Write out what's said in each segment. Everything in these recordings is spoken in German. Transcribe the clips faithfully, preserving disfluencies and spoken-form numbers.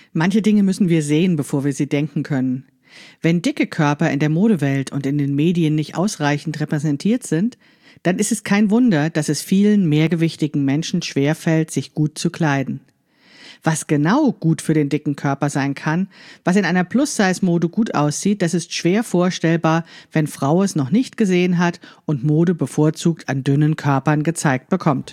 Manche Dinge müssen wir sehen, bevor wir sie denken können. Wenn dicke Körper in der Modewelt und in den Medien nicht ausreichend repräsentiert sind, dann ist es kein Wunder, dass es vielen mehrgewichtigen Menschen schwerfällt, sich gut zu kleiden. Was genau gut für den dicken Körper sein kann, was in einer Plus-Size-Mode gut aussieht, das ist schwer vorstellbar, wenn Frau es noch nicht gesehen hat und Mode bevorzugt an dünnen Körpern gezeigt bekommt.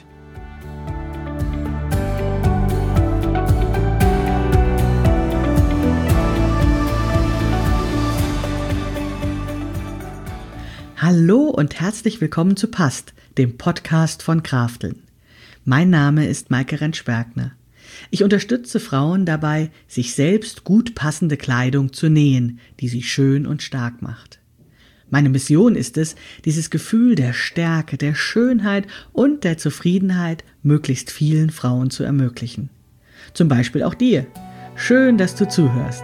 Hallo und herzlich willkommen zu Passt, dem Podcast von Krafteln. Mein Name ist Maike Rentsch-Bergner. Ich unterstütze Frauen dabei, sich selbst gut passende Kleidung zu nähen, die sie schön und stark macht. Meine Mission ist es, dieses Gefühl der Stärke, der Schönheit und der Zufriedenheit möglichst vielen Frauen zu ermöglichen. Zum Beispiel auch dir. Schön, dass du zuhörst.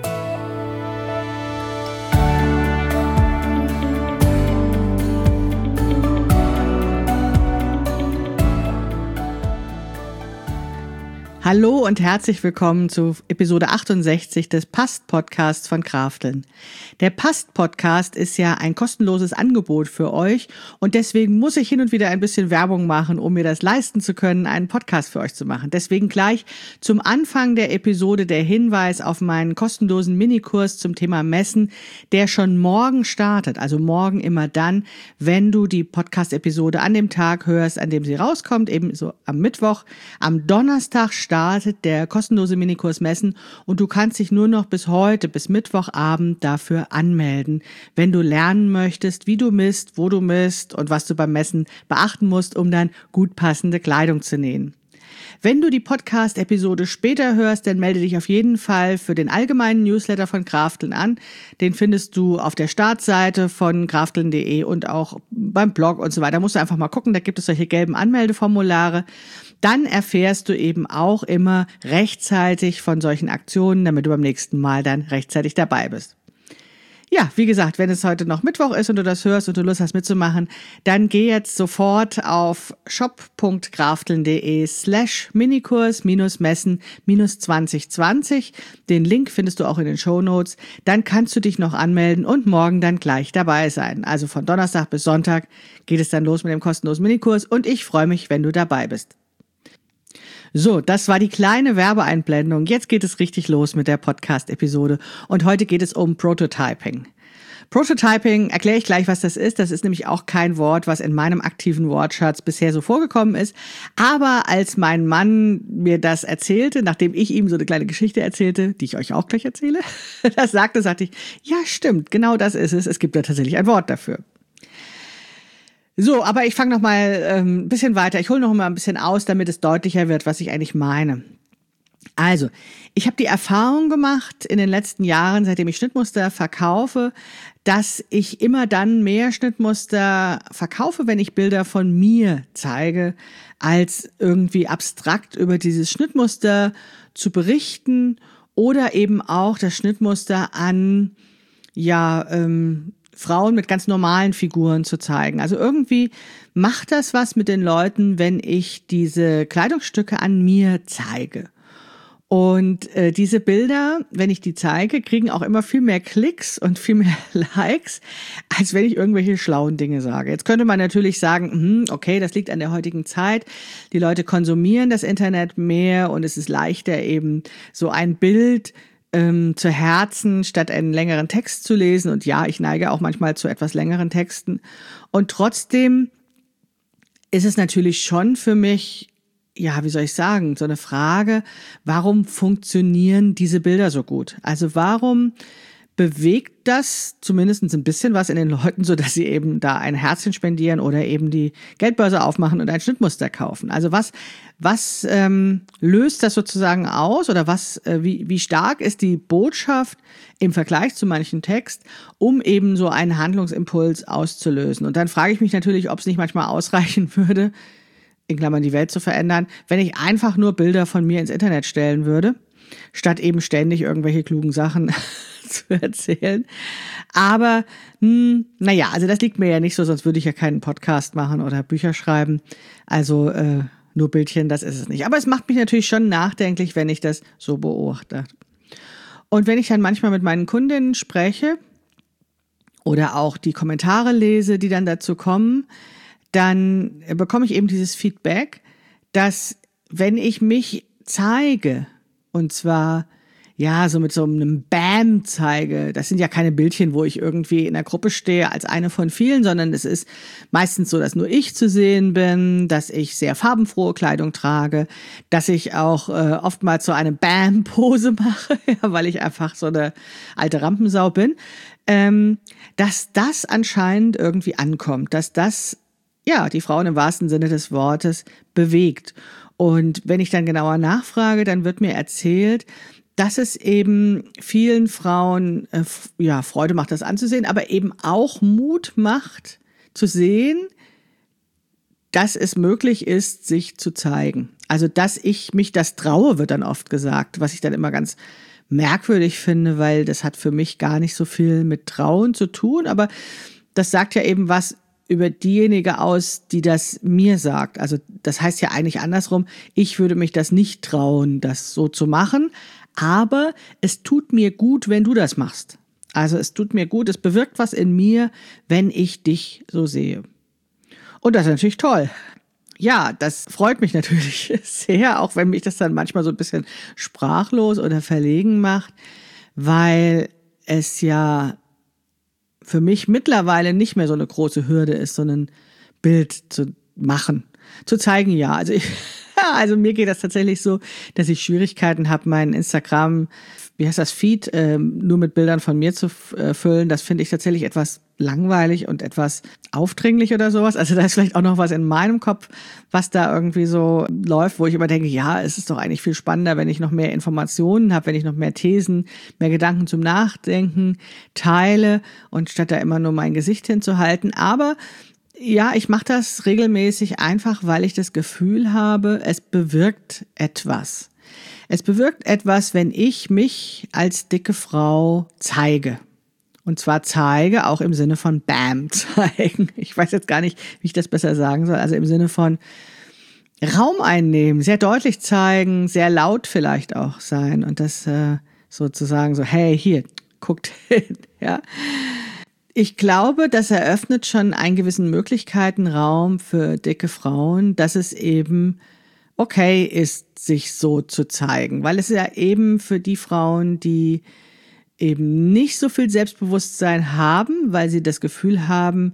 Hallo und herzlich willkommen zu Episode achtundsechzig des Passt-Podcasts von Krafteln. Der Passt-Podcast ist ja ein kostenloses Angebot für euch und deswegen muss ich hin und wieder ein bisschen Werbung machen, um mir das leisten zu können, einen Podcast für euch zu machen. Deswegen gleich zum Anfang der Episode der Hinweis auf meinen kostenlosen Minikurs zum Thema Messen, der schon morgen startet. Also morgen immer dann, wenn du die Podcast-Episode an dem Tag hörst, an dem sie rauskommt, eben so am Mittwoch. Am Donnerstag startet startet der kostenlose Minikurs Messen und du kannst dich nur noch bis heute, bis Mittwochabend dafür anmelden, wenn du lernen möchtest, wie du misst, wo du misst und was du beim Messen beachten musst, um dann gut passende Kleidung zu nähen. Wenn du die Podcast-Episode später hörst, dann melde dich auf jeden Fall für den allgemeinen Newsletter von Krafteln an. Den findest du auf der Startseite von krafteln punkt de und auch beim Blog und so weiter. Da musst du einfach mal gucken, da gibt es solche gelben Anmeldeformulare. Dann erfährst du eben auch immer rechtzeitig von solchen Aktionen, damit du beim nächsten Mal dann rechtzeitig dabei bist. Ja, wie gesagt, wenn es heute noch Mittwoch ist und du das hörst und du Lust hast mitzumachen, dann geh jetzt sofort auf shop.krafteln.de slash Minikurs minus Messen minus zwanzig zwanzig. Den Link findest du auch in den Shownotes. Dann kannst du dich noch anmelden und morgen dann gleich dabei sein. Also von Donnerstag bis Sonntag geht es dann los mit dem kostenlosen Minikurs und ich freue mich, wenn du dabei bist. So, das war die kleine Werbeeinblendung. Jetzt geht es richtig los mit der Podcast-Episode und heute geht es um Prototyping. Prototyping, erkläre ich gleich, was das ist. Das ist nämlich auch kein Wort, was in meinem aktiven Wortschatz bisher so vorgekommen ist. Aber als mein Mann mir das erzählte, nachdem ich ihm so eine kleine Geschichte erzählte, die ich euch auch gleich erzähle, das sagte, sagte ich, ja stimmt, genau das ist es. Es gibt da tatsächlich ein Wort dafür. So, aber ich fange noch mal ähm, ein bisschen weiter. Ich hole noch mal ein bisschen aus, damit es deutlicher wird, was ich eigentlich meine. Also, ich habe die Erfahrung gemacht in den letzten Jahren, seitdem ich Schnittmuster verkaufe, dass ich immer dann mehr Schnittmuster verkaufe, wenn ich Bilder von mir zeige, als irgendwie abstrakt über dieses Schnittmuster zu berichten oder eben auch das Schnittmuster an, ja, ähm, Frauen mit ganz normalen Figuren zu zeigen. Also irgendwie macht das was mit den Leuten, wenn ich diese Kleidungsstücke an mir zeige. Und äh, diese Bilder, wenn ich die zeige, kriegen auch immer viel mehr Klicks und viel mehr Likes, als wenn ich irgendwelche schlauen Dinge sage. Jetzt könnte man natürlich sagen, hm, okay, das liegt an der heutigen Zeit. Die Leute konsumieren das Internet mehr und es ist leichter eben so ein Bild Ähm, zu Herzen, statt einen längeren Text zu lesen. Und ja, ich neige auch manchmal zu etwas längeren Texten. Und trotzdem ist es natürlich schon für mich, ja, wie soll ich sagen, so eine Frage, warum funktionieren diese Bilder so gut? Also warum bewegt das zumindest ein bisschen was in den Leuten, so dass sie eben da ein Herzchen spendieren oder eben die Geldbörse aufmachen und ein Schnittmuster kaufen? Also was was ähm, löst das sozusagen aus oder was äh, wie wie stark ist die Botschaft im Vergleich zu manchen Text, um eben so einen Handlungsimpuls auszulösen? Und dann frage ich mich natürlich, ob es nicht manchmal ausreichen würde, in Klammern die Welt zu verändern, wenn ich einfach nur Bilder von mir ins Internet stellen würde, statt eben ständig irgendwelche klugen Sachen zu erzählen. Aber, hm, naja, also das liegt mir ja nicht so, sonst würde ich ja keinen Podcast machen oder Bücher schreiben. Also äh, nur Bildchen, das ist es nicht. Aber es macht mich natürlich schon nachdenklich, wenn ich das so beobachte. Und wenn ich dann manchmal mit meinen Kundinnen spreche oder auch die Kommentare lese, die dann dazu kommen, dann bekomme ich eben dieses Feedback, dass wenn ich mich zeige, und zwar ja, so mit so einem Bam zeige. Das sind ja keine Bildchen, wo ich irgendwie in der Gruppe stehe als eine von vielen, sondern es ist meistens so, dass nur ich zu sehen bin, dass ich sehr farbenfrohe Kleidung trage, dass ich auch äh, oftmals so eine Bam-Pose mache, ja, weil ich einfach so eine alte Rampensau bin, ähm, dass das anscheinend irgendwie ankommt, dass das, ja, die Frauen im wahrsten Sinne des Wortes bewegt. Und wenn ich dann genauer nachfrage, dann wird mir erzählt, dass es eben vielen Frauen äh, ja, Freude macht, das anzusehen, aber eben auch Mut macht, zu sehen, dass es möglich ist, sich zu zeigen. Also, dass ich mich das traue, wird dann oft gesagt, was ich dann immer ganz merkwürdig finde, weil das hat für mich gar nicht so viel mit Trauen zu tun, aber das sagt ja eben was über diejenige aus, die das mir sagt. Also, das heißt ja eigentlich andersrum, ich würde mich das nicht trauen, das so zu machen, aber es tut mir gut, wenn du das machst. Also es tut mir gut, es bewirkt was in mir, wenn ich dich so sehe. Und das ist natürlich toll. Ja, das freut mich natürlich sehr, auch wenn mich das dann manchmal so ein bisschen sprachlos oder verlegen macht, weil es ja für mich mittlerweile nicht mehr so eine große Hürde ist, so ein Bild zu machen, zu zeigen, ja. Also ich Ja, also mir geht das tatsächlich so, dass ich Schwierigkeiten habe, meinen Instagram, wie heißt das, Feed, ähm, nur mit Bildern von mir zu äh, füllen. Das finde ich tatsächlich etwas langweilig und etwas aufdringlich oder sowas. Also da ist vielleicht auch noch was in meinem Kopf, was da irgendwie so läuft, wo ich immer denke, ja, es ist doch eigentlich viel spannender, wenn ich noch mehr Informationen habe, wenn ich noch mehr Thesen, mehr Gedanken zum Nachdenken teile und statt da immer nur mein Gesicht hinzuhalten. Aber ja, ich mache das regelmäßig einfach, weil ich das Gefühl habe, es bewirkt etwas. Es bewirkt etwas, wenn ich mich als dicke Frau zeige. Und zwar zeige auch im Sinne von Bam zeigen. Ich weiß jetzt gar nicht, wie ich das besser sagen soll. Also im Sinne von Raum einnehmen, sehr deutlich zeigen, sehr laut vielleicht auch sein. Und das äh, sozusagen so, hey, hier, guckt hin, ja. Ich glaube, das eröffnet schon einen gewissen Möglichkeitenraum für dicke Frauen, dass es eben okay ist, sich so zu zeigen. Weil es ja eben für die Frauen, die eben nicht so viel Selbstbewusstsein haben, weil sie das Gefühl haben,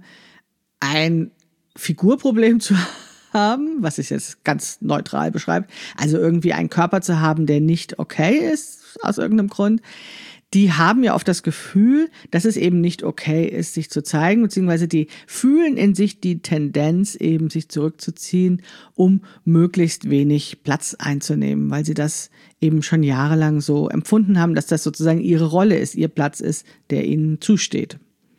ein Figurproblem zu haben, was ich jetzt ganz neutral beschreibe, also irgendwie einen Körper zu haben, der nicht okay ist, aus irgendeinem Grund, die haben ja oft das Gefühl, dass es eben nicht okay ist, sich zu zeigen, beziehungsweise die fühlen in sich die Tendenz, eben sich zurückzuziehen, um möglichst wenig Platz einzunehmen, weil sie das eben schon jahrelang so empfunden haben, dass das sozusagen ihre Rolle ist, ihr Platz ist, der ihnen zusteht.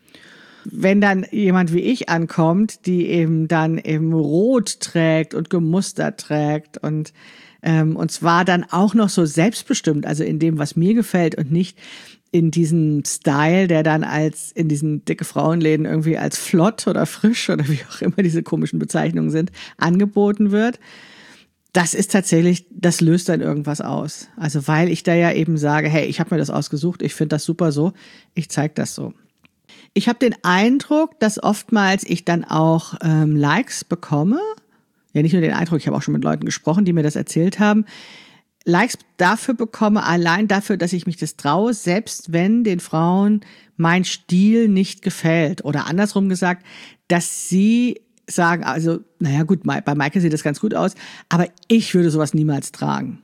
Wenn dann jemand wie ich ankommt, die eben dann eben rot trägt und gemustert trägt und Ähm, und zwar dann auch noch so selbstbestimmt, also in dem, was mir gefällt und nicht in diesem Style, der dann als in diesen dicke Frauenläden irgendwie als flott oder frisch oder wie auch immer diese komischen Bezeichnungen sind, angeboten wird. Das ist tatsächlich, das löst dann irgendwas aus. Also weil ich da ja eben sage, hey, ich habe mir das ausgesucht, ich finde das super so, ich zeige das so. Ich habe den Eindruck, dass oftmals ich dann auch ähm, Likes bekomme. Ja, nicht nur den Eindruck, ich habe auch schon mit Leuten gesprochen, die mir das erzählt haben, Likes dafür bekomme, allein dafür, dass ich mich das traue, selbst wenn den Frauen mein Stil nicht gefällt. Oder andersrum gesagt, dass sie sagen, also, naja gut, bei Maike sieht das ganz gut aus, aber ich würde sowas niemals tragen.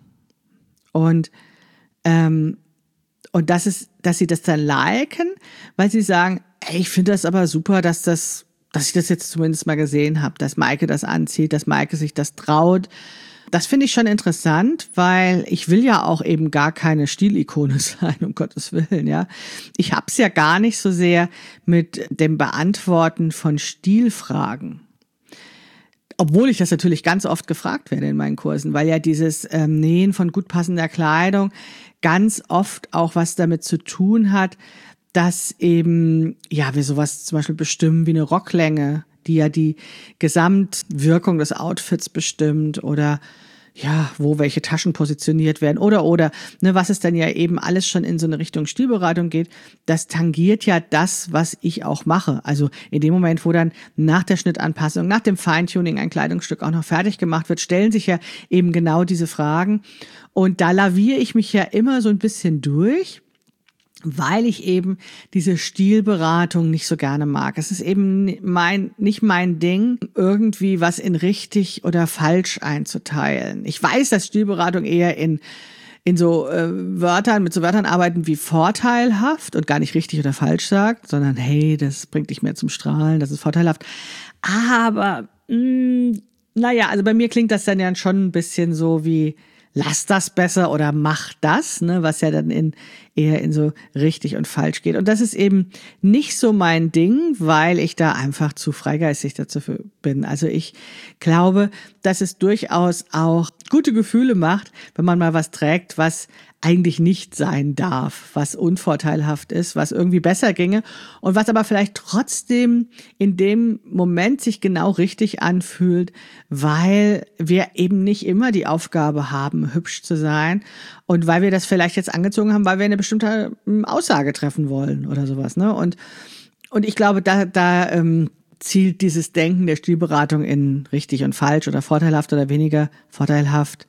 Und, ähm, und das ist, dass sie das dann liken, weil sie sagen, ey, ich finde das aber super, dass das dass ich das jetzt zumindest mal gesehen habe, dass Maike das anzieht, dass Maike sich das traut. Das finde ich schon interessant, weil ich will ja auch eben gar keine Stilikone sein, um Gottes Willen, ja. Ich hab's ja gar nicht so sehr mit dem Beantworten von Stilfragen. Obwohl ich das natürlich ganz oft gefragt werde in meinen Kursen, weil ja dieses ähm, Nähen von gut passender Kleidung ganz oft auch was damit zu tun hat, dass eben, ja, wir sowas zum Beispiel bestimmen wie eine Rocklänge, die ja die Gesamtwirkung des Outfits bestimmt oder ja, wo welche Taschen positioniert werden oder, oder, ne, was es dann ja eben alles schon in so eine Richtung Stilberatung geht, das tangiert ja das, was ich auch mache. Also in dem Moment, wo dann nach der Schnittanpassung, nach dem Feintuning ein Kleidungsstück auch noch fertig gemacht wird, stellen sich ja eben genau diese Fragen. Und da laviere ich mich ja immer so ein bisschen durch, weil ich eben diese Stilberatung nicht so gerne mag. Es ist eben mein, nicht mein Ding, irgendwie was in richtig oder falsch einzuteilen. Ich weiß, dass Stilberatung eher in, in so äh, Wörtern, mit so Wörtern arbeiten wie vorteilhaft und gar nicht richtig oder falsch sagt, sondern hey, das bringt dich mehr zum Strahlen, das ist vorteilhaft. Aber, mh, naja, also bei mir klingt das dann ja schon ein bisschen so wie, lass das besser oder mach das, ne, was ja dann in, eher in so richtig und falsch geht. Und das ist eben nicht so mein Ding, weil ich da einfach zu freigeistig dazu bin. Also ich glaube, dass es durchaus auch gute Gefühle macht, wenn man mal was trägt, was eigentlich nicht sein darf, was unvorteilhaft ist, was irgendwie besser ginge und was aber vielleicht trotzdem in dem Moment sich genau richtig anfühlt, weil wir eben nicht immer die Aufgabe haben, hübsch zu sein und weil wir das vielleicht jetzt angezogen haben, weil wir eine bestimmte Aussage treffen wollen oder sowas, ne? Und und ich glaube, da da ähm, zielt dieses Denken der Stilberatung in richtig und falsch oder vorteilhaft oder weniger vorteilhaft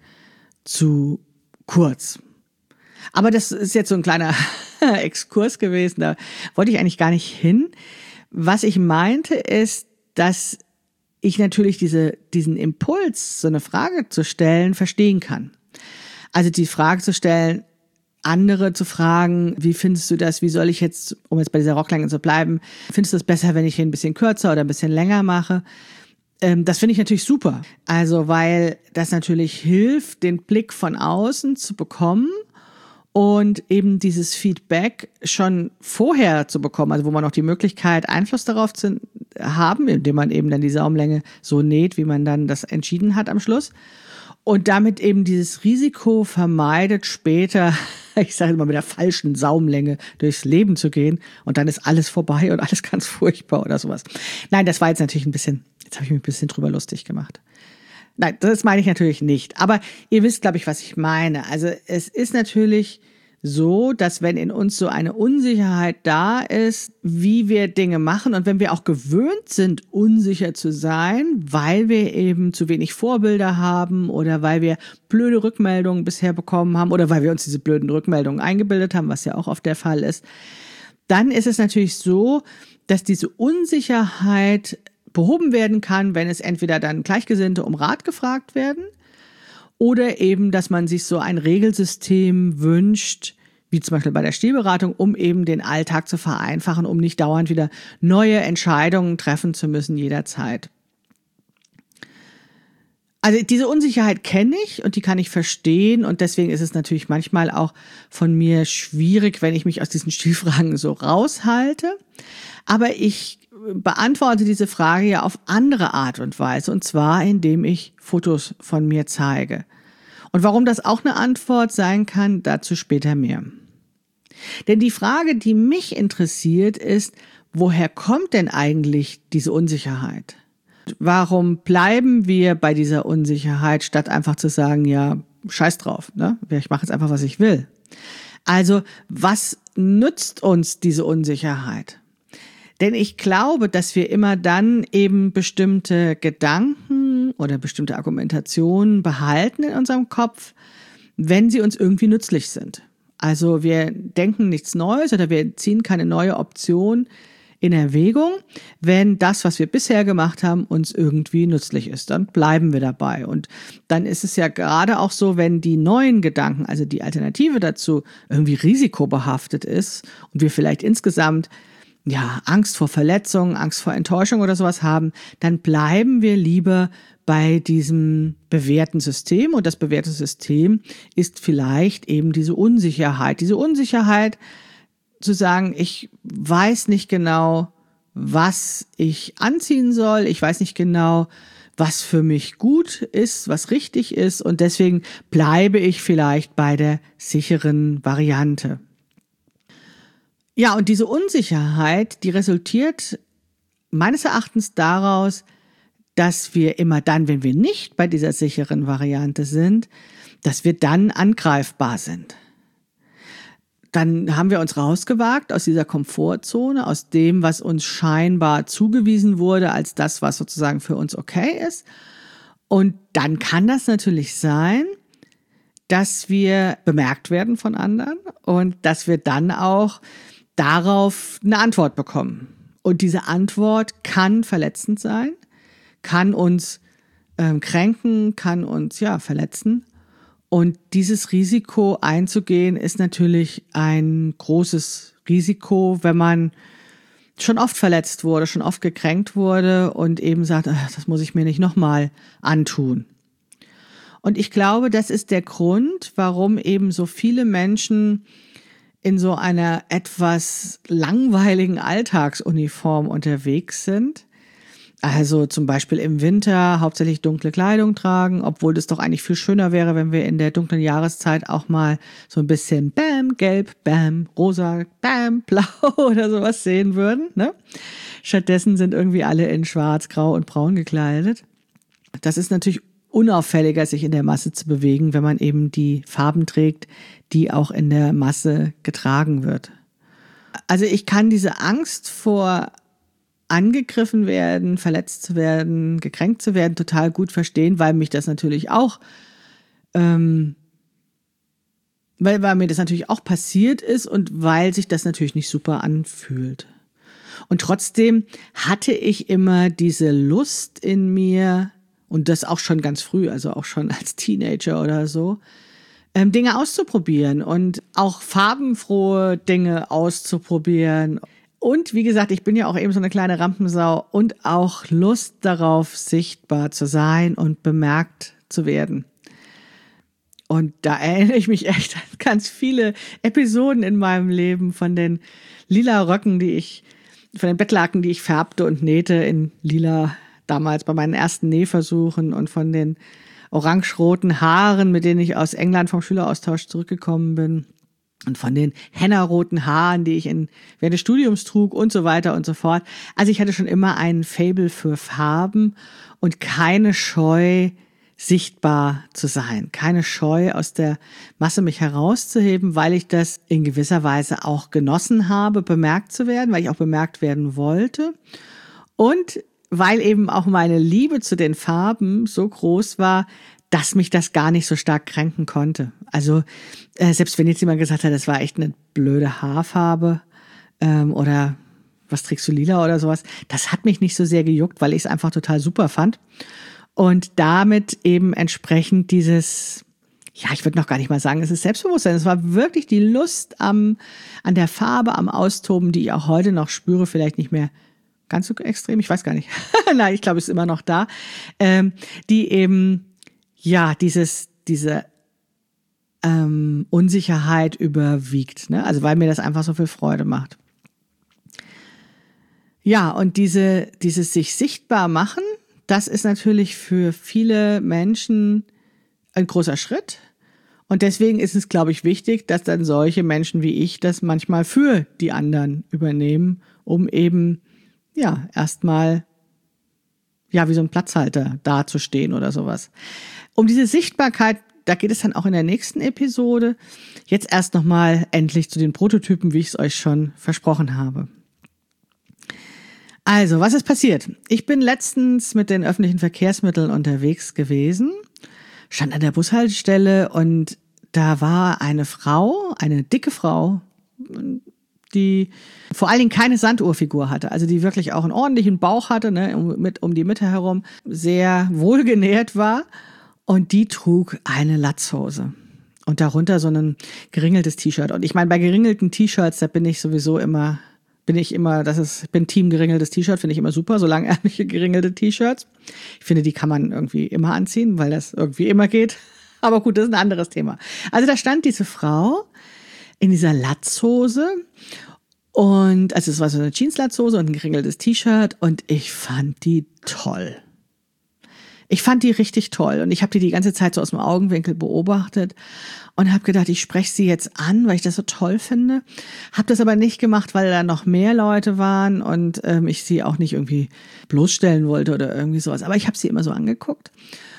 zu kurz. Aber das ist jetzt so ein kleiner Exkurs gewesen, da wollte ich eigentlich gar nicht hin. Was ich meinte ist, dass ich natürlich diese, diesen Impuls, so eine Frage zu stellen, verstehen kann. Also die Frage zu stellen, andere zu fragen, wie findest du das, wie soll ich jetzt, um jetzt bei dieser Rocklänge zu bleiben, findest du es besser, wenn ich hier ein bisschen kürzer oder ein bisschen länger mache? Ähm, das finde ich natürlich super. Also weil das natürlich hilft, den Blick von außen zu bekommen, und eben dieses Feedback schon vorher zu bekommen, also wo man auch die Möglichkeit, Einfluss darauf zu haben, indem man eben dann die Saumlänge so näht, wie man dann das entschieden hat am Schluss. Und damit eben dieses Risiko vermeidet, später, ich sage immer, mit der falschen Saumlänge durchs Leben zu gehen und dann ist alles vorbei und alles ganz furchtbar oder sowas. Nein, das war jetzt natürlich ein bisschen, jetzt habe ich mich ein bisschen drüber lustig gemacht. Nein, das meine ich natürlich nicht. Aber ihr wisst, glaube ich, was ich meine. Also es ist natürlich so, dass wenn in uns so eine Unsicherheit da ist, wie wir Dinge machen und wenn wir auch gewöhnt sind, unsicher zu sein, weil wir eben zu wenig Vorbilder haben oder weil wir blöde Rückmeldungen bisher bekommen haben oder weil wir uns diese blöden Rückmeldungen eingebildet haben, was ja auch oft der Fall ist, dann ist es natürlich so, dass diese Unsicherheit behoben werden kann, wenn es entweder dann Gleichgesinnte um Rat gefragt werden oder eben, dass man sich so ein Regelsystem wünscht, wie zum Beispiel bei der Stilberatung, um eben den Alltag zu vereinfachen, um nicht dauernd wieder neue Entscheidungen treffen zu müssen jederzeit. Also diese Unsicherheit kenne ich und die kann ich verstehen und deswegen ist es natürlich manchmal auch von mir schwierig, wenn ich mich aus diesen Stilfragen so raushalte. Aber ich beantworte diese Frage ja auf andere Art und Weise, und zwar indem ich Fotos von mir zeige. Und warum das auch eine Antwort sein kann, dazu später mehr. Denn die Frage, die mich interessiert, ist, woher kommt denn eigentlich diese Unsicherheit? Warum bleiben wir bei dieser Unsicherheit, statt einfach zu sagen, ja, scheiß drauf, ne? Ich mache jetzt einfach, was ich will. Also, was nützt uns diese Unsicherheit? Denn ich glaube, dass wir immer dann eben bestimmte Gedanken oder bestimmte Argumentationen behalten in unserem Kopf, wenn sie uns irgendwie nützlich sind. Also wir denken nichts Neues oder wir ziehen keine neue Option in Erwägung, wenn das, was wir bisher gemacht haben, uns irgendwie nützlich ist. Dann bleiben wir dabei. Und dann ist es ja gerade auch so, wenn die neuen Gedanken, also die Alternative dazu, irgendwie risikobehaftet ist und wir vielleicht insgesamt ja, Angst vor Verletzung, Angst vor Enttäuschung oder sowas haben, dann bleiben wir lieber bei diesem bewährten System. Und das bewährte System ist vielleicht eben diese Unsicherheit. Diese Unsicherheit zu sagen, ich weiß nicht genau, was ich anziehen soll. Ich weiß nicht genau, was für mich gut ist, was richtig ist. Und deswegen bleibe ich vielleicht bei der sicheren Variante. Ja, und diese Unsicherheit, die resultiert meines Erachtens daraus, dass wir immer dann, wenn wir nicht bei dieser sicheren Variante sind, dass wir dann angreifbar sind. Dann haben wir uns rausgewagt aus dieser Komfortzone, aus dem, was uns scheinbar zugewiesen wurde, als das, was sozusagen für uns okay ist. Und dann kann das natürlich sein, dass wir bemerkt werden von anderen und dass wir dann auch darauf eine Antwort bekommen. Und diese Antwort kann verletzend sein, kann uns ähm, kränken, kann uns ja verletzen. Und dieses Risiko einzugehen, ist natürlich ein großes Risiko, wenn man schon oft verletzt wurde, schon oft gekränkt wurde und eben sagt, ach, das muss ich mir nicht nochmal antun. Und ich glaube, das ist der Grund, warum eben so viele Menschen in so einer etwas langweiligen Alltagsuniform unterwegs sind. Also zum Beispiel im Winter hauptsächlich dunkle Kleidung tragen, obwohl das doch eigentlich viel schöner wäre, wenn wir in der dunklen Jahreszeit auch mal so ein bisschen Bam, Gelb, Bam, Rosa, Bam, Blau oder sowas sehen würden. Ne? Stattdessen sind irgendwie alle in Schwarz, Grau und Braun gekleidet. Das ist natürlich unauffälliger, sich in der Masse zu bewegen, wenn man eben die Farben trägt, die auch in der Masse getragen wird. Also ich kann diese Angst vor angegriffen werden, verletzt zu werden, gekränkt zu werden, total gut verstehen, weil mich das natürlich auch, ähm, weil, weil mir das natürlich auch passiert ist und weil sich das natürlich nicht super anfühlt. Und trotzdem hatte ich immer diese Lust in mir, und das auch schon ganz früh, also auch schon als Teenager oder so, ähm, Dinge auszuprobieren und auch farbenfrohe Dinge auszuprobieren. Und wie gesagt, ich bin ja auch eben so eine kleine Rampensau und auch Lust darauf, sichtbar zu sein und bemerkt zu werden. Und da erinnere ich mich echt an ganz viele Episoden in meinem Leben von den lila Röcken, die ich, von den Bettlaken, die ich färbte und nähte in lila, damals bei meinen ersten Nähversuchen, und von den orange-roten Haaren, mit denen ich aus England vom Schüleraustausch zurückgekommen bin. Und von den hennaroten Haaren, die ich in, während des Studiums trug und so weiter und so fort. Also ich hatte schon immer einen Faible für Farben und keine Scheu, sichtbar zu sein. Keine Scheu, aus der Masse mich herauszuheben, weil ich das in gewisser Weise auch genossen habe, bemerkt zu werden, weil ich auch bemerkt werden wollte. Und weil eben auch meine Liebe zu den Farben so groß war, dass mich das gar nicht so stark kränken konnte. Also äh, selbst wenn jetzt jemand gesagt hat, das war echt eine blöde Haarfarbe ähm, oder was trägst du, lila oder sowas, das hat mich nicht so sehr gejuckt, weil ich es einfach total super fand. Und damit eben entsprechend dieses, ja, ich würde noch gar nicht mal sagen, es ist Selbstbewusstsein. Es war wirklich die Lust am an der Farbe, am Austoben, die ich auch heute noch spüre, vielleicht nicht mehr ganz so extrem, ich weiß gar nicht. Nein, ich glaube, es ist immer noch da, ähm, die eben ja, dieses, diese ähm, Unsicherheit überwiegt, ne? Also weil mir das einfach so viel Freude macht. Ja, und diese, dieses sich sichtbar machen, das ist natürlich für viele Menschen ein großer Schritt. Und deswegen ist es, glaube ich, wichtig, dass dann solche Menschen wie ich das manchmal für die anderen übernehmen, um eben, ja, erstmal, ja, wie so ein Platzhalter dazustehen oder sowas. Um diese Sichtbarkeit, da geht es dann auch in der nächsten Episode. Jetzt erst nochmal endlich zu den Prototypen, wie ich es euch schon versprochen habe. Also, was ist passiert? Ich bin letztens mit den öffentlichen Verkehrsmitteln unterwegs gewesen, stand an der Bushaltestelle und da war eine Frau, eine dicke Frau, die vor allen Dingen keine Sanduhrfigur hatte, also die wirklich auch einen ordentlichen Bauch hatte, ne, um, mit, um die Mitte herum, sehr wohlgenährt war. Und die trug eine Latzhose und darunter so ein geringeltes T-Shirt. Und ich meine, bei geringelten T-Shirts, da bin ich sowieso immer, bin ich immer, das ist, bin Team geringeltes T-Shirt, finde ich immer super, so langärmliche geringelte T-Shirts. Ich finde, die kann man irgendwie immer anziehen, weil das irgendwie immer geht. Aber gut, das ist ein anderes Thema. Also da stand diese Frau in dieser Latzhose und, also es war so eine Jeans-Latzhose und ein geringeltes T-Shirt und ich fand die toll. Ich fand die richtig toll und ich habe die die ganze Zeit so aus dem Augenwinkel beobachtet und habe gedacht, ich spreche sie jetzt an, weil ich das so toll finde. Habe das aber nicht gemacht, weil da noch mehr Leute waren und ähm, ich sie auch nicht irgendwie bloßstellen wollte oder irgendwie sowas. Aber ich habe sie immer so angeguckt.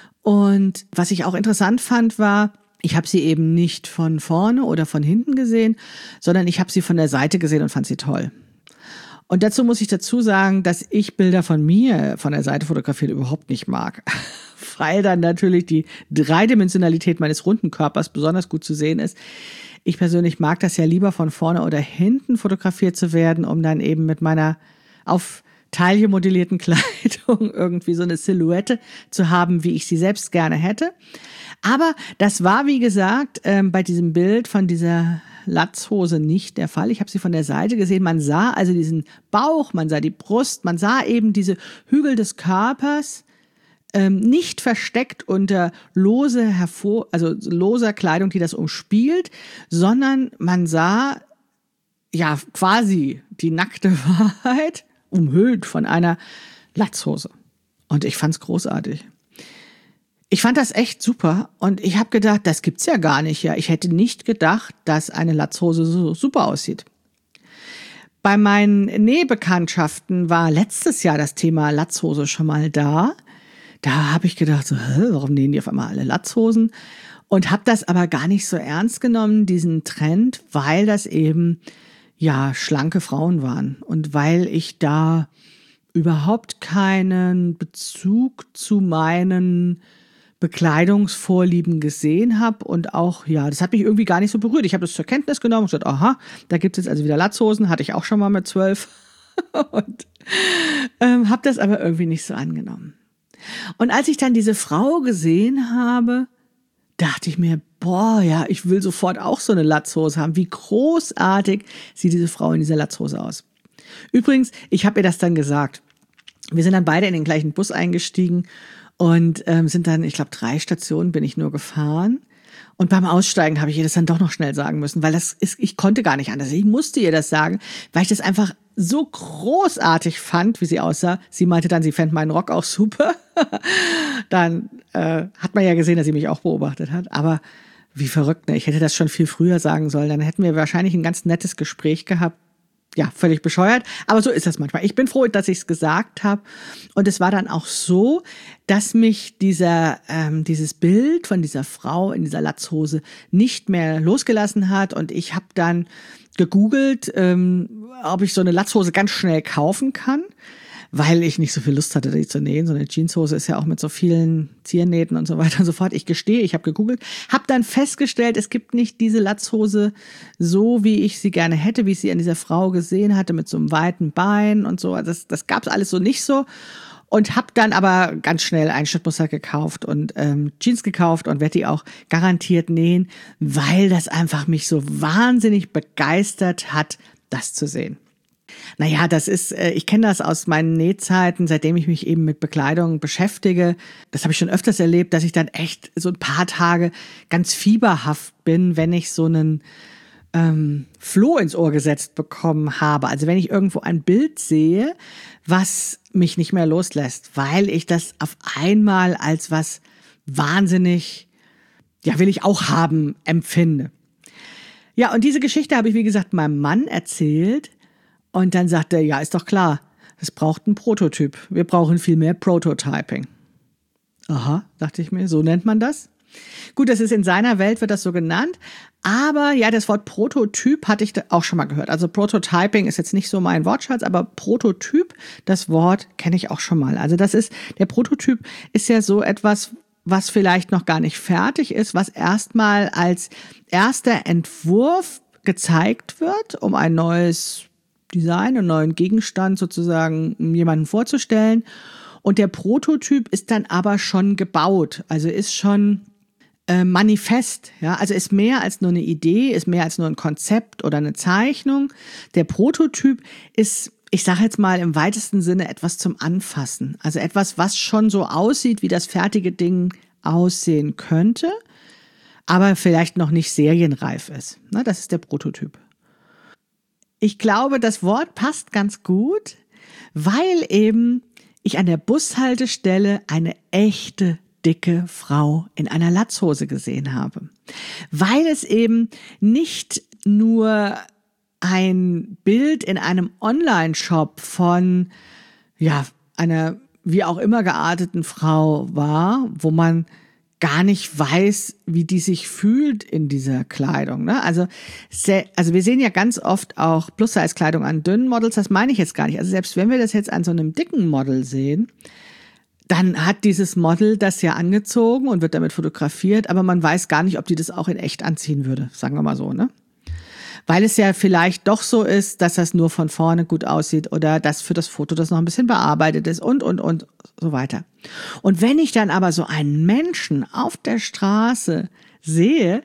Und was ich auch interessant fand, war, ich habe sie eben nicht von vorne oder von hinten gesehen, sondern ich habe sie von der Seite gesehen und fand sie toll. Und dazu muss ich dazu sagen, dass ich Bilder von mir von der Seite fotografiert überhaupt nicht mag. Weil dann natürlich die Dreidimensionalität meines runden Körpers besonders gut zu sehen ist. Ich persönlich mag das ja lieber von vorne oder hinten fotografiert zu werden, um dann eben mit meiner auf Taille modellierten Kleidung irgendwie so eine Silhouette zu haben, wie ich sie selbst gerne hätte. Aber das war, wie gesagt, ähm, bei diesem Bild von dieser Latzhose nicht der Fall. Ich habe sie von der Seite gesehen. Man sah also diesen Bauch, man sah die Brust, man sah eben diese Hügel des Körpers, ähm, nicht versteckt unter lose hervor, also loser Kleidung, die das umspielt, sondern man sah ja quasi die nackte Wahrheit, umhüllt von einer Latzhose. Und ich fand's großartig. Ich fand das echt super und ich habe gedacht, das gibt's ja gar nicht. Ja, ich hätte nicht gedacht, dass eine Latzhose so super aussieht. Bei meinen Nähbekanntschaften war letztes Jahr das Thema Latzhose schon mal da. Da habe ich gedacht, so, hä, warum nähen die auf einmal alle Latzhosen? Und habe das aber gar nicht so ernst genommen, diesen Trend, weil das eben ja schlanke Frauen waren und weil ich da überhaupt keinen Bezug zu meinen Bekleidungsvorlieben gesehen habe und auch, ja, das hat mich irgendwie gar nicht so berührt. Ich habe das zur Kenntnis genommen und gesagt, aha, da gibt es jetzt also wieder Latzhosen, hatte ich auch schon mal mit zwölf und ähm, habe das aber irgendwie nicht so angenommen. Und als ich dann diese Frau gesehen habe, dachte ich mir, boah, ja, ich will sofort auch so eine Latzhose haben. Wie großartig sieht diese Frau in dieser Latzhose aus. Übrigens, ich habe ihr das dann gesagt. Wir sind dann beide in den gleichen Bus eingestiegen und ähm, sind dann, ich glaube, drei Stationen bin ich nur gefahren. Und beim Aussteigen habe ich ihr das dann doch noch schnell sagen müssen, weil das ist, ich konnte gar nicht anders. Ich musste ihr das sagen, weil ich das einfach so großartig fand, wie sie aussah. Sie meinte dann, sie fände meinen Rock auch super. Dann äh, hat man ja gesehen, dass sie mich auch beobachtet hat. Aber wie verrückt, ne? Ich hätte das schon viel früher sagen sollen. Dann hätten wir wahrscheinlich ein ganz nettes Gespräch gehabt. Ja, völlig bescheuert, aber so ist das manchmal. Ich bin froh, dass ich es gesagt habe. Und es war dann auch so, dass mich dieser ähm, dieses Bild von dieser Frau in dieser Latzhose nicht mehr losgelassen hat. Und ich habe dann gegoogelt, ähm, ob ich so eine Latzhose ganz schnell kaufen kann, weil ich nicht so viel Lust hatte, die zu nähen. So eine Jeanshose ist ja auch mit so vielen Ziernähten und so weiter und so fort. Ich gestehe, ich habe gegoogelt, habe dann festgestellt, es gibt nicht diese Latzhose so, wie ich sie gerne hätte, wie ich sie an dieser Frau gesehen hatte, mit so einem weiten Bein und so. Das, das gab's alles so nicht so. Und habe dann aber ganz schnell ein Schnittmuster gekauft und ähm, Jeans gekauft und werde die auch garantiert nähen, weil das einfach mich so wahnsinnig begeistert hat, das zu sehen. Naja, das ist, ich kenne das aus meinen Nähzeiten, seitdem ich mich eben mit Bekleidung beschäftige. Das habe ich schon öfters erlebt, dass ich dann echt so ein paar Tage ganz fieberhaft bin, wenn ich so einen ähm, Floh ins Ohr gesetzt bekommen habe. Also wenn ich irgendwo ein Bild sehe, was mich nicht mehr loslässt, weil ich das auf einmal als was wahnsinnig, ja, will ich auch haben, empfinde. Ja, und diese Geschichte habe ich, wie gesagt, meinem Mann erzählt. Und dann sagt er, ja, ist doch klar, es braucht einen Prototyp. Wir brauchen viel mehr Prototyping. Aha, dachte ich mir, so nennt man das. Gut, das ist in seiner Welt, wird das so genannt. Aber ja, das Wort Prototyp hatte ich auch schon mal gehört. Also Prototyping ist jetzt nicht so mein Wortschatz, aber Prototyp, das Wort kenne ich auch schon mal. Also das ist, der Prototyp ist ja so etwas, was vielleicht noch gar nicht fertig ist, was erstmal als erster Entwurf gezeigt wird, um ein neues Design, einen neuen Gegenstand sozusagen jemanden vorzustellen. Und der Prototyp ist dann aber schon gebaut, also ist schon äh, manifest, ja, also ist mehr als nur eine Idee, ist mehr als nur ein Konzept oder eine Zeichnung. Der Prototyp ist, ich sage jetzt mal im weitesten Sinne, etwas zum Anfassen, also etwas, was schon so aussieht, wie das fertige Ding aussehen könnte, aber vielleicht noch nicht serienreif ist. Na, das ist der Prototyp. Ich glaube, das Wort passt ganz gut, weil eben ich an der Bushaltestelle eine echte dicke Frau in einer Latzhose gesehen habe. Weil es eben nicht nur ein Bild in einem Online-Shop von, ja, einer wie auch immer gearteten Frau war, wo man gar nicht weiß, wie die sich fühlt in dieser Kleidung. Ne? Also, sehr, also wir sehen ja ganz oft auch Plus-Size-Kleidung an dünnen Models, das meine ich jetzt gar nicht. Also selbst wenn wir das jetzt an so einem dicken Model sehen, dann hat dieses Model das ja angezogen und wird damit fotografiert, aber man weiß gar nicht, ob die das auch in echt anziehen würde, sagen wir mal so, ne? Weil es ja vielleicht doch so ist, dass das nur von vorne gut aussieht oder dass für das Foto das noch ein bisschen bearbeitet ist und, und, und so weiter. Und wenn ich dann aber so einen Menschen auf der Straße sehe,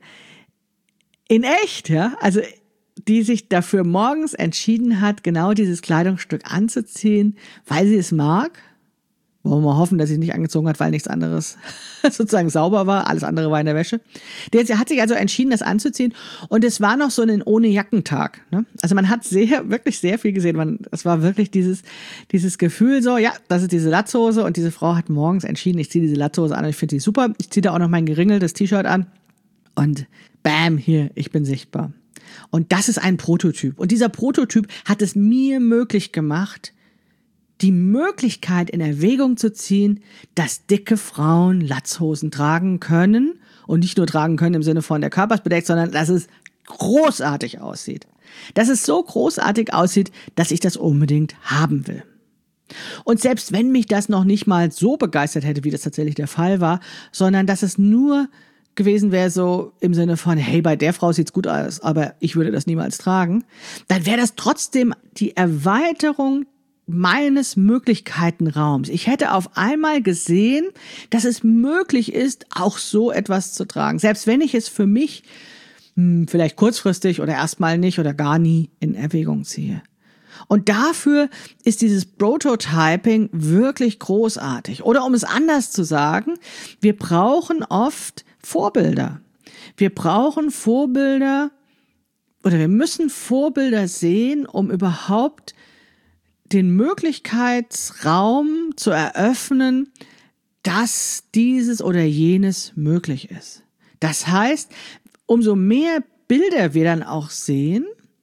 in echt, ja, also die sich dafür morgens entschieden hat, genau dieses Kleidungsstück anzuziehen, weil sie es mag, wollen wir hoffen, dass sie es nicht angezogen hat, weil nichts anderes sozusagen sauber war. Alles andere war in der Wäsche. Der hat sich also entschieden, das anzuziehen. Und es war noch so ein Ohne-Jackentag. Ne? Also man hat sehr, wirklich sehr viel gesehen. Man, es war wirklich dieses, dieses Gefühl so, ja, das ist diese Latzhose. Und diese Frau hat morgens entschieden, ich ziehe diese Latzhose an und ich finde sie super. Ich ziehe da auch noch mein geringeltes T-Shirt an. Und bam, hier, ich bin sichtbar. Und das ist ein Prototyp. Und dieser Prototyp hat es mir möglich gemacht, die Möglichkeit in Erwägung zu ziehen, dass dicke Frauen Latzhosen tragen können und nicht nur tragen können im Sinne von der Körper ist bedeckt, sondern dass es großartig aussieht. Dass es so großartig aussieht, dass ich das unbedingt haben will. Und selbst wenn mich das noch nicht mal so begeistert hätte, wie das tatsächlich der Fall war, sondern dass es nur gewesen wäre so im Sinne von, hey, bei der Frau sieht's gut aus, aber ich würde das niemals tragen, dann wäre das trotzdem die Erweiterung meines Möglichkeitenraums. Ich hätte auf einmal gesehen, dass es möglich ist, auch so etwas zu tragen. Selbst wenn ich es für mich hm, vielleicht kurzfristig oder erstmal nicht oder gar nie in Erwägung ziehe. Und dafür ist dieses Prototyping wirklich großartig. Oder um es anders zu sagen, wir brauchen oft Vorbilder. Wir brauchen Vorbilder oder wir müssen Vorbilder sehen, um überhaupt den Möglichkeitsraum zu eröffnen, dass dieses oder jenes möglich ist. Das heißt, umso mehr Bilder wir dann auch sehen,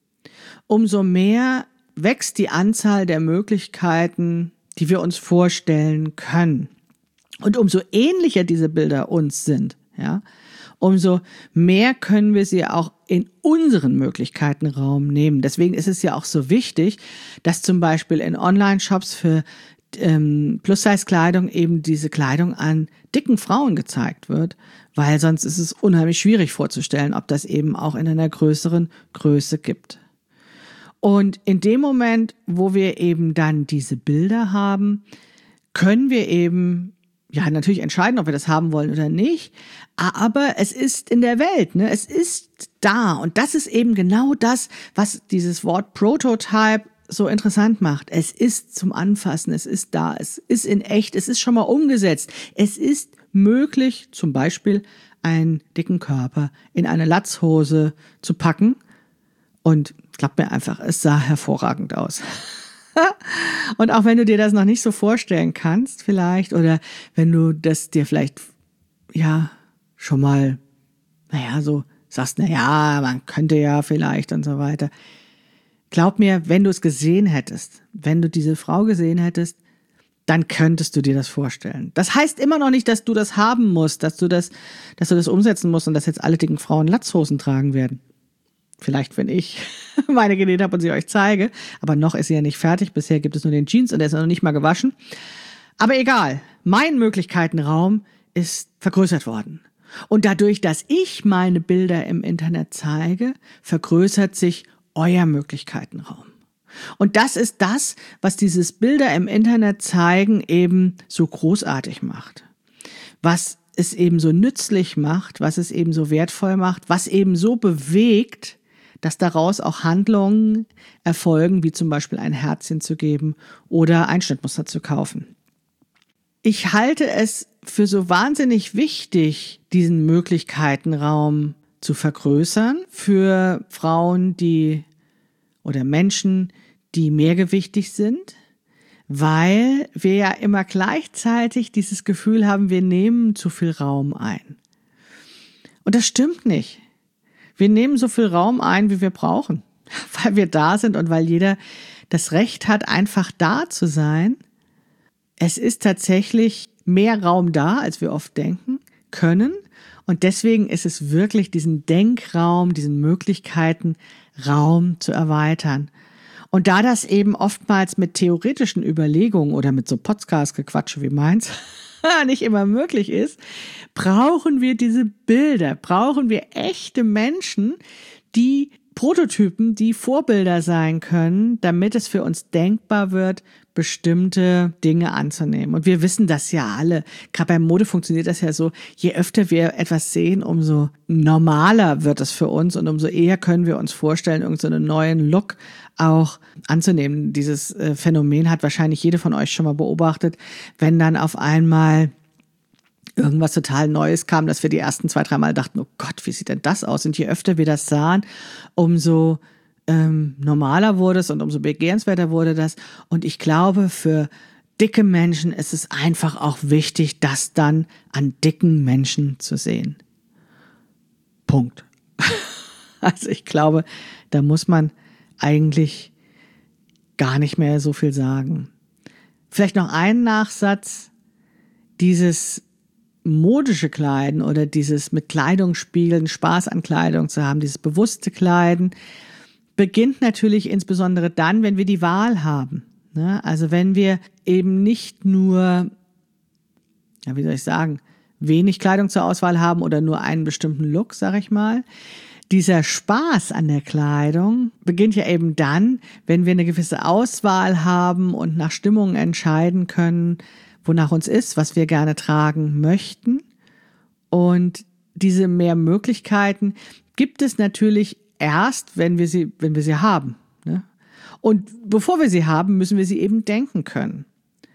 umso mehr wächst die Anzahl der Möglichkeiten, die wir uns vorstellen können. Und umso ähnlicher diese Bilder uns sind, ja, umso mehr können wir sie auch in unseren Möglichkeitenraum nehmen. Deswegen ist es ja auch so wichtig, dass zum Beispiel in Online-Shops für ähm, Plus-Size-Kleidung eben diese Kleidung an dicken Frauen gezeigt wird, weil sonst ist es unheimlich schwierig vorzustellen, ob das eben auch in einer größeren Größe gibt. Und in dem Moment, wo wir eben dann diese Bilder haben, können wir eben ja natürlich entscheiden, ob wir das haben wollen oder nicht, aber es ist in der Welt, ne? Es ist da und das ist eben genau das, was dieses Wort Prototype so interessant macht. Es ist zum Anfassen, es ist da, es ist in echt, es ist schon mal umgesetzt. Es ist möglich, zum Beispiel einen dicken Körper in eine Latzhose zu packen und glaubt mir einfach, es sah hervorragend aus. Und auch wenn du dir das noch nicht so vorstellen kannst vielleicht oder wenn du das dir vielleicht, ja, schon mal, naja, so sagst, naja, man könnte ja vielleicht und so weiter. Glaub mir, wenn du es gesehen hättest, wenn du diese Frau gesehen hättest, dann könntest du dir das vorstellen. Das heißt immer noch nicht, dass du das haben musst, dass du das, dass du das umsetzen musst und dass jetzt alle dicken Frauen Latzhosen tragen werden. Vielleicht, wenn ich meine genäht habe und sie euch zeige. Aber noch ist sie ja nicht fertig. Bisher gibt es nur den Jeans und der ist noch nicht mal gewaschen. Aber egal. Mein Möglichkeitenraum ist vergrößert worden. Und dadurch, dass ich meine Bilder im Internet zeige, vergrößert sich euer Möglichkeitenraum. Und das ist das, was dieses Bilder im Internet zeigen eben so großartig macht. Was es eben so nützlich macht, was es eben so wertvoll macht, was eben so bewegt, dass daraus auch Handlungen erfolgen, wie zum Beispiel ein Herzchen zu geben oder ein Schnittmuster zu kaufen. Ich halte es für so wahnsinnig wichtig, diesen Möglichkeitenraum zu vergrößern für Frauen, die oder Menschen, die mehrgewichtig sind, weil wir ja immer gleichzeitig dieses Gefühl haben, wir nehmen zu viel Raum ein. Und das stimmt nicht. Wir nehmen so viel Raum ein, wie wir brauchen, weil wir da sind und weil jeder das Recht hat, einfach da zu sein. Es ist tatsächlich mehr Raum da, als wir oft denken können. Und deswegen ist es wirklich diesen Denkraum, diesen Möglichkeiten, Raum zu erweitern. Und da das eben oftmals mit theoretischen Überlegungen oder mit so Podcast-Gequatsche wie meins nicht immer möglich ist, brauchen wir diese Bilder, brauchen wir echte Menschen, die Prototypen, die Vorbilder sein können, damit es für uns denkbar wird, bestimmte Dinge anzunehmen. Und wir wissen das ja alle. Gerade bei Mode funktioniert das ja so, je öfter wir etwas sehen, umso normaler wird es für uns und umso eher können wir uns vorstellen, irgendeinen neuen Look auch anzunehmen. Dieses äh, Phänomen hat wahrscheinlich jede von euch schon mal beobachtet, wenn dann auf einmal irgendwas total Neues kam, dass wir die ersten zwei, drei Mal dachten, oh Gott, wie sieht denn das aus? Und je öfter wir das sahen, umso ähm, normaler wurde es und umso begehrenswerter wurde das. Und ich glaube, für dicke Menschen ist es einfach auch wichtig, das dann an dicken Menschen zu sehen. Punkt. Also ich glaube, da muss man eigentlich gar nicht mehr so viel sagen. Vielleicht noch einen Nachsatz. Dieses modische Kleiden oder dieses mit Kleidung spiegeln, Spaß an Kleidung zu haben, dieses bewusste Kleiden, beginnt natürlich insbesondere dann, wenn wir die Wahl haben. Also wenn wir eben nicht nur, ja, wie soll ich sagen, wenig Kleidung zur Auswahl haben oder nur einen bestimmten Look, sag ich mal. Dieser Spaß an der Kleidung beginnt ja eben dann, wenn wir eine gewisse Auswahl haben und nach Stimmung entscheiden können, wonach uns ist, was wir gerne tragen möchten. Und diese mehr Möglichkeiten gibt es natürlich erst, wenn wir sie, wenn wir sie haben. Ne? Und bevor wir sie haben, müssen wir sie eben denken können.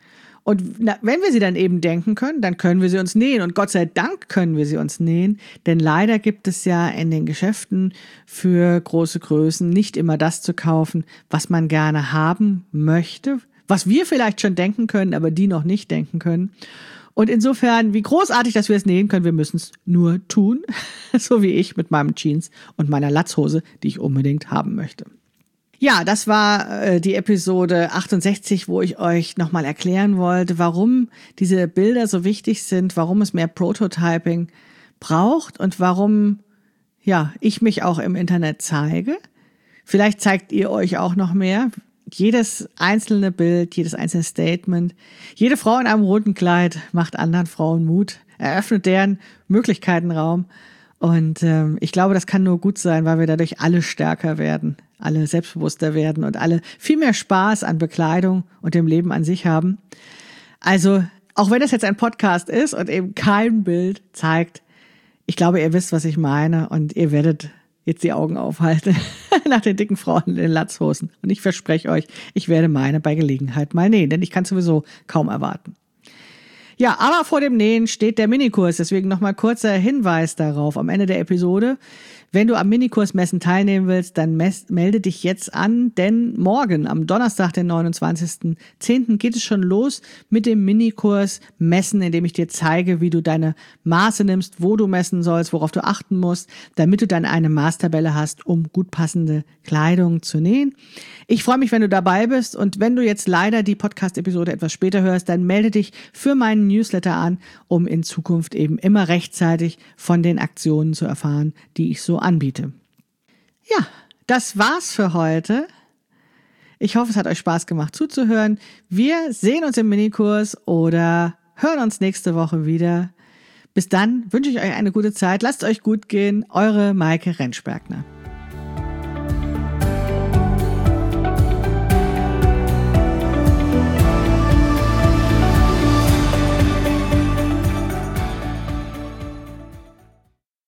Und na, wenn wir sie dann eben denken können, dann können wir sie uns nähen. Und Gott sei Dank können wir sie uns nähen, denn leider gibt es ja in den Geschäften für große Größen nicht immer das zu kaufen, was man gerne haben möchte, was wir vielleicht schon denken können, aber die noch nicht denken können. Und insofern, wie großartig, dass wir es nähen können, wir müssen es nur tun, so wie ich mit meinem Jeans und meiner Latzhose, die ich unbedingt haben möchte. Ja, das war äh, die Episode achtundsechzig, wo ich euch nochmal erklären wollte, warum diese Bilder so wichtig sind, warum es mehr Prototyping braucht und warum ja ich mich auch im Internet zeige. Vielleicht zeigt ihr euch auch noch mehr. Jedes einzelne Bild, jedes einzelne Statement, jede Frau in einem roten Kleid macht anderen Frauen Mut, eröffnet deren Möglichkeitenraum. Und ähm, ich glaube, das kann nur gut sein, weil wir dadurch alle stärker werden, alle selbstbewusster werden und alle viel mehr Spaß an Bekleidung und dem Leben an sich haben. Also, auch wenn das jetzt ein Podcast ist und eben kein Bild zeigt, ich glaube, ihr wisst, was ich meine und ihr werdet jetzt die Augen aufhalten nach den dicken Frauen in den Latzhosen. Und ich verspreche euch, ich werde meine bei Gelegenheit mal nähen, denn ich kann es sowieso kaum erwarten. Ja, aber vor dem Nähen steht der Minikurs, deswegen nochmal kurzer Hinweis darauf am Ende der Episode. Wenn du am Minikurs Messen teilnehmen willst, dann mes- melde dich jetzt an, denn morgen, am Donnerstag, den neunundzwanzigsten zehnten geht es schon los mit dem Minikurs Messen, in dem ich dir zeige, wie du deine Maße nimmst, wo du messen sollst, worauf du achten musst, damit du dann eine Maßtabelle hast, um gut passende Kleidung zu nähen. Ich freue mich, wenn du dabei bist und wenn du jetzt leider die Podcast-Episode etwas später hörst, dann melde dich für meinen Newsletter an, um in Zukunft eben immer rechtzeitig von den Aktionen zu erfahren, die ich so anbiete. Ja, das war's für heute. Ich hoffe, es hat euch Spaß gemacht zuzuhören. Wir sehen uns im Minikurs oder hören uns nächste Woche wieder. Bis dann wünsche ich euch eine gute Zeit. Lasst euch gut gehen. Eure Maike Rentschbergner.